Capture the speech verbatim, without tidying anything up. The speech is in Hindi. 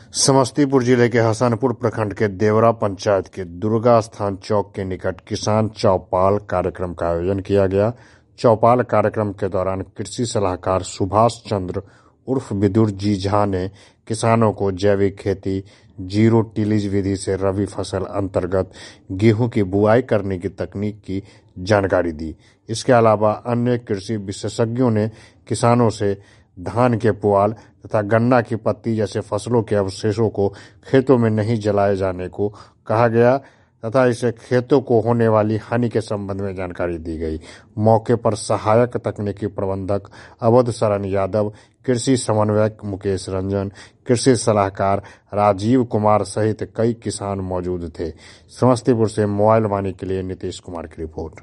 समस्तीपुर जिले के हसनपुर प्रखंड के देवरा पंचायत के दुर्गा स्थान चौक के निकट किसान चौपाल कार्यक्रम का आयोजन किया गया। चौपाल कार्यक्रम के दौरान कृषि सलाहकार सुभाष चंद्र उर्फ विदुर जी झा ने किसानों को जैविक खेती, जीरो टिलेज विधि से रबी फसल अंतर्गत गेहूं की बुआई करने की तकनीक की जानकारी दी। इसके अलावा अन्य कृषि विशेषज्ञों ने किसानों से धान के पुआल तथा गन्ना की पत्ती जैसे फसलों के अवशेषों को खेतों में नहीं जलाए जाने को कहा गया तथा इसे खेतों को होने वाली हानि के संबंध में जानकारी दी गई। मौके पर सहायक तकनीकी प्रबंधक अवध शरण यादव, कृषि समन्वयक मुकेश रंजन, कृषि सलाहकार राजीव कुमार सहित कई किसान मौजूद थे। समस्तीपुर से मोबाइल वाणी के लिए नीतीश कुमार की रिपोर्ट।